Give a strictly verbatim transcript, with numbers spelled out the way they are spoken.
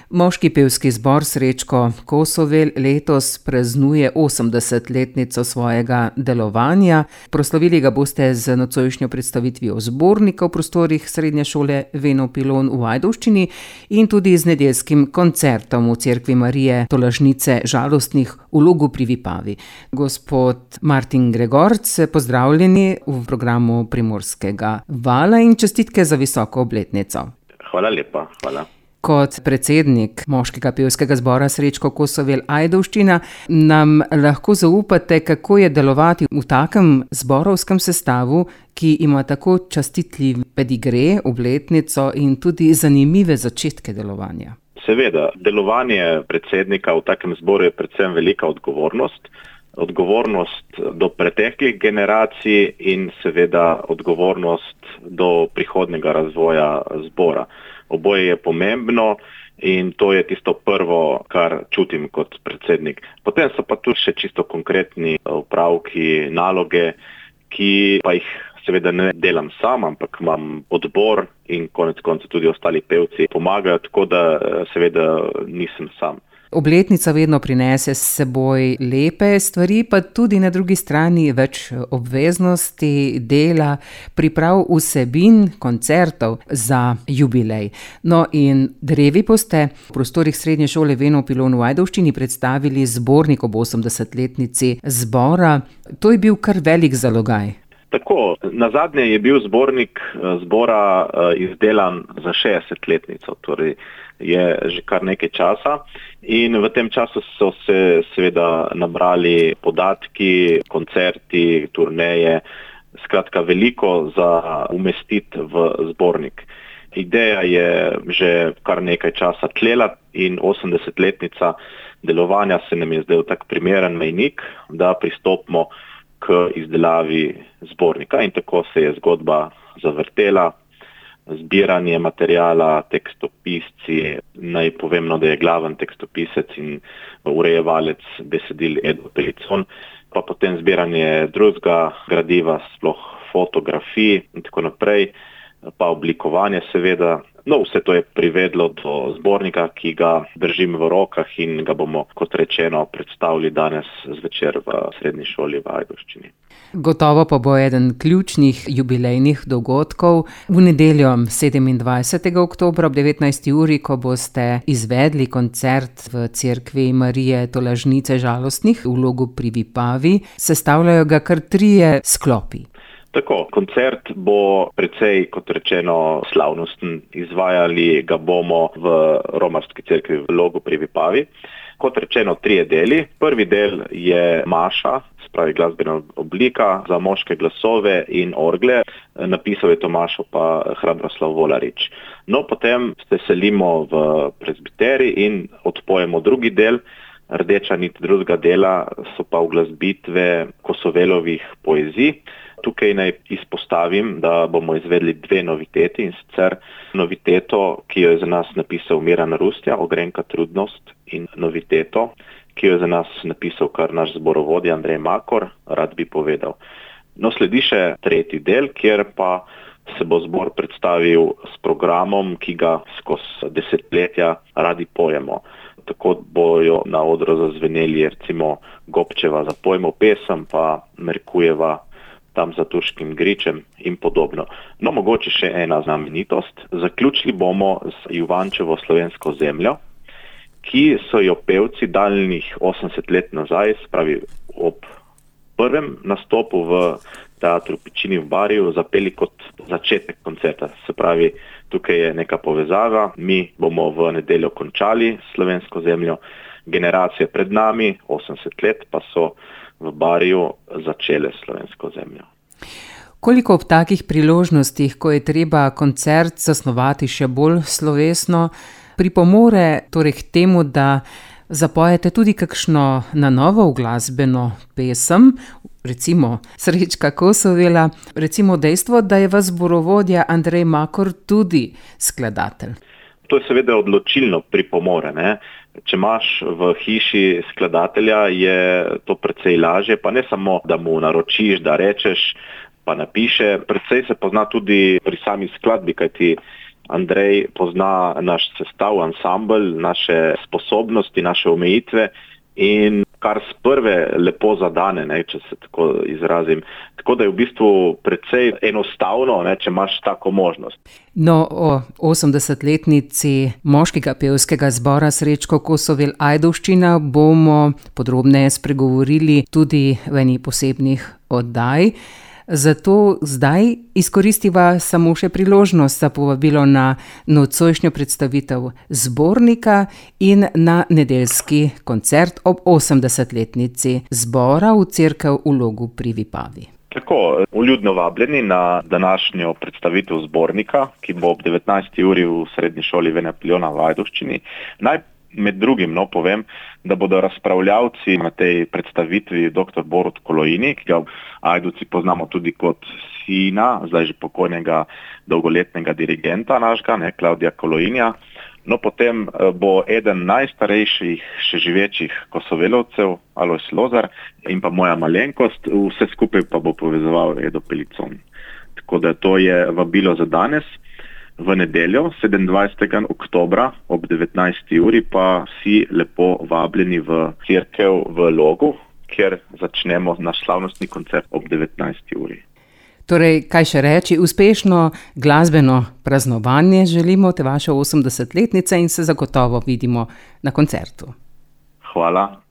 Moški pevski zbor Srečko Kosovel letos praznuje osemdesetletnico svojega delovanja. Proslavili ga boste z nocojšnjo predstavitvijo zbornika v prostorih Srednje šole Veno Pilon v Ajdovščini in tudi z nedeljskim koncertom v Cerkvi Marije Tolažnice žalostnih v Logu pri Vipavi. Gospod Martin Gregorc, pozdravljeni v programu Primorskega vala in čestitke za visoko obletnico. Hvala lepa, hvala. Kot predsednik moškega pevskega zbora Srečko Kosovel Ajdovščina nam lahko zaupate, kako je delovati v takem zborovskem sestavu, ki ima tako častitljiv pedigre, obletnico in tudi zanimive začetke delovanja. Seveda, delovanje predsednika v takem zboru je predvsem velika odgovornost. Odgovornost do preteklih generacij in seveda odgovornost do prihodnjega razvoja zbora. Oboje je pomembno in to je tisto prvo, kar čutim kot predsednik. Potem so pa tu še čisto konkretni opravki, naloge, ki pa jih seveda ne delam sam, ampak imam odbor in konec koncev tudi ostali pevci pomagajo, tako da seveda nisem sam. Obletnica vedno prinese s seboj lepe stvari, pa tudi na drugi strani več obveznosti, dela, priprav vsebin, koncertov za jubilej. No in drevi boste v prostorih Srednje šole Veno Pilon v Ajdovščini predstavili zbornik ob osemdesetletnici zbora. To je bil kar velik zalogaj. Tako, nazadnje je bil zbornik zbora izdelan za šestdesetletnico, torej je že kar nekaj časa in v tem času so se seveda nabrali podatki, koncerti, turneje, skratka veliko za umestiti v zbornik. Ideja je že kar nekaj časa tlela in osemdesetletnica delovanja se nam je zdel tak primeren mejnik, da pristopimo k izdelavi zbornika in tako se je zgodba zavrtela. Zbiranje materijala, tekstopisci, naj povemno, da je glaven tekstopisec in urejevalec besedil Edo Pelicon, pa potem zbiranje drugega gradiva, sploh fotografij in tako naprej, pa oblikovanje seveda. No, vse to je privedlo do zbornika, ki ga držim v rokah in ga bomo, kot rečeno, predstavili danes zvečer v Srednji šoli v Ajdovščini. Gotovo pa bo eden ključnih jubilejnih dogodkov v nedeljo sedemindvajsetega oktobra ob devetnajsti uri, ko boste izvedli koncert v Cerkvi Marije Tolažnice žalostnih v Logu pri Vipavi. Sestavljajo ga kar trije sklopi. Tako, koncert bo precej, kot rečeno, slavnosten. Izvajali ga bomo v romarski cerkvi v Logu pri Vipavi. Kot rečeno, trije deli. Prvi del je maša, spravi glasbena oblika za moške glasove in orgle. Napisal je to mašo pa Hrabroslav Volarič. No, potem se selimo v prezbiteri in odpojemo drugi del. Rdeča nit drugega dela so pa uglasbitve Kosovelovih poezij. Tukaj naj izpostavim, da bomo izvedli dve noviteti in sicer noviteto, ki jo je za nas napisal Miran Rustja, Ogrenka trudnost, in noviteto, ki jo je za nas napisal kar naš zborovodja Andrej Makor, Rad bi povedal. No, sledi še tretji del, kjer pa se bo zbor predstavil s programom, ki ga skozi desetletja radi pojemo. Tako bojo na odru zazveneli recimo Gobčeva Zapojmo pesem, pa Merkujeva Tam za Turškim gričem in podobno. No, mogoče še ena znamenitost. Zaključili bomo z Juvančevo Slovensko zemljo, ki so jo pevci daljnih osemdeset let nazaj, spravi ob prvem nastopu v teatru Pičini v Barju, zapeli kot začetek koncerta. Se pravi, tukaj je neka povezava. Mi bomo v nedeljo končali Slovensko zemljo. Generacije pred nami, osemdeset let, pa so v Barju začele Slovensko zemljo. Koliko ob takih priložnostih, ko je treba koncert zasnovati še bolj slovesno, pripomore torej k temu, da zapojete tudi kakšno na novo uglasbeno pesem, recimo Srečka Kosovela, recimo dejstvo, da je vas zborovodja Andrej Makor tudi skladatelj? To je seveda odločilno pripomore, ne? Če imaš v hiši skladatelja, je to precej lažje, pa ne samo, da mu naročiš, da rečeš, pa napiše. Precej se pozna tudi pri sami skladbi, kajti Andrej pozna naš sestav, ansambl, naše sposobnosti, naše omejitve in kar s prve lepo zadane, ne, če se tako izrazim. Tako da je v bistvu precej enostavno, ne, če imaš tako možnost. No, o osemdesetletnici moškega pevskega zbora Srečko Kosovel Ajdovščina bomo podrobneje spregovorili tudi v eni posebnih oddaj. Zato zdaj izkoristiva samo še priložnost za povabilo na nocojšnjo predstavitev zbornika in na nedeljski koncert ob osemdesetletnici zbora v cerkev v Logu pri Vipavi. Tako, vljudno vabljeni na današnjo predstavitev zbornika, ki bo ob devetnajsti uri v srednji šoli Ivana Piljona v Ajdovščini. Naj med drugim no, povem, da bodo razpravljavci na tej predstavitvi doktor Borut Kolojini, ki ga v Ajdovci poznamo tudi kot sina, zdaj že pokojnega dolgoletnega dirigenta našega, ne, Klavdija Kolojinja. No, potem bo eden najstarejših še živečih Kosovelovcev, Alojz Lozar, in pa moja malenkost, vse skupaj pa bo povezoval Edo Pelicon. Tako da to je vabilo za danes. V nedeljo, sedemindvajsetega oktobra ob devetnajsti uri pa vsi lepo vabljeni v cerkev v Logu, kjer začnemo naš slavnostni koncert ob devetnajsti uri. Torej, kaj še reči, uspešno glasbeno praznovanje želimo te vaše osemdesetletnice in se zagotovo vidimo na koncertu. Hvala.